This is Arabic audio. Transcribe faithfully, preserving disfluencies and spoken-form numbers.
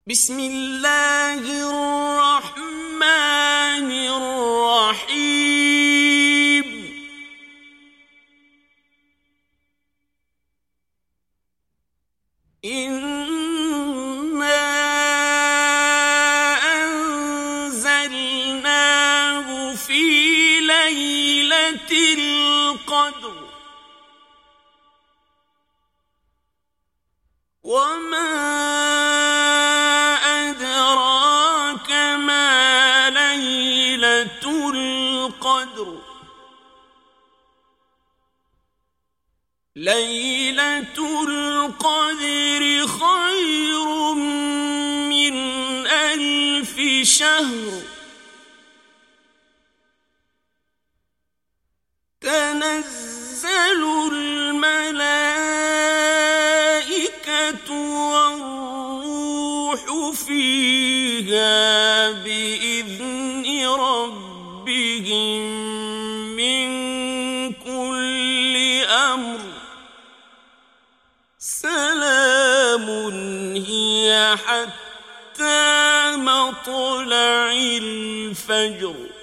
بسم الله الرحمن الرحيم إنا أنزلناه في ليلة القدر وما أدراك ما ليلة القدر ليلة القدر خير من ألف شهر تنزل الملائكة والروح فيها بإذن ربهم من كل أمر سلام هي حتى مطلع الفجر.